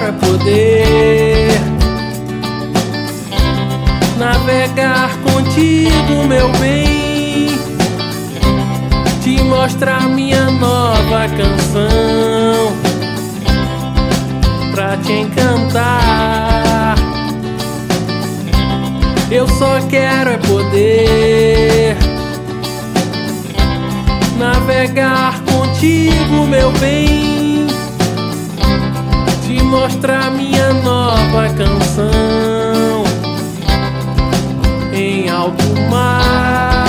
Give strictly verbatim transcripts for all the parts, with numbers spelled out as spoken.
é poder navegar contigo, meu bem, te mostrar minha nova canção pra te encantar. Eu só quero é poder navegar contigo, meu bem, te mostrar minha nova canção em alto mar.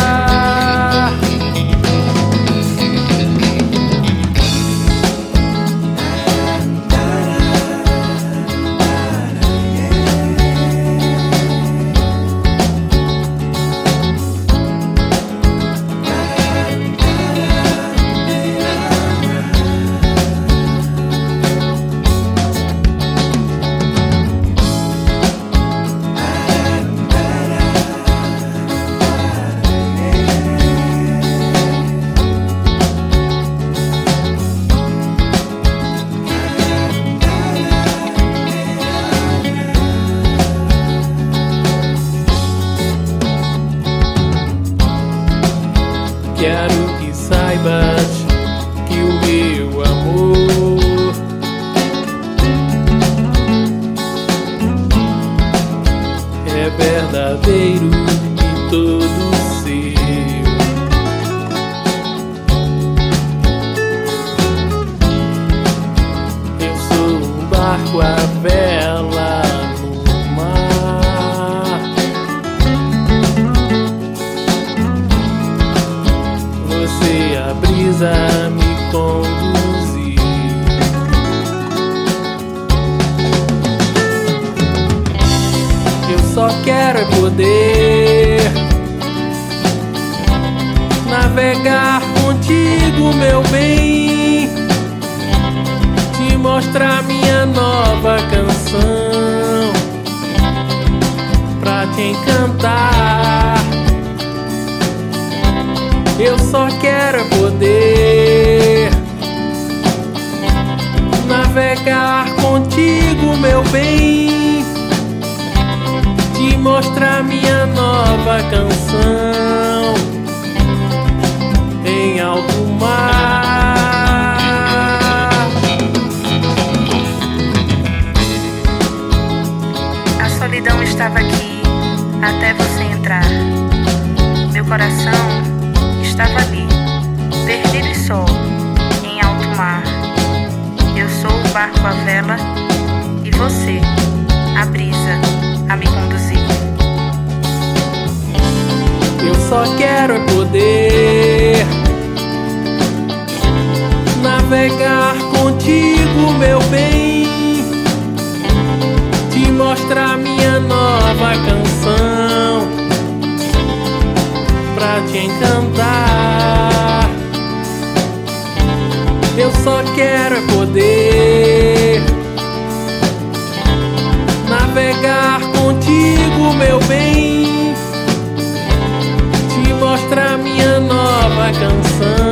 Quero que saibas que o meu amor é verdadeiro e todo seu. Eu sou um barco à vela no mar. Você, a brisa, me conduzir. Eu só quero é poder navegar contigo, meu bem, te mostrar minha nova canção pra te encantar. Eu só quero é poder navegar contigo, meu bem, te mostrar minha nova canção em alto mar. A solidão estava aqui até você entrar. Meu coração estava ali, perdido e só, em alto mar. Eu sou o barco à vela e você, a brisa, a me conduzir. Eu só quero é poder navegar contigo, meu bem, te mostrar minha nova canção pra te encantar. Eu só quero é poder navegar contigo, meu bem, te mostrar minha nova canção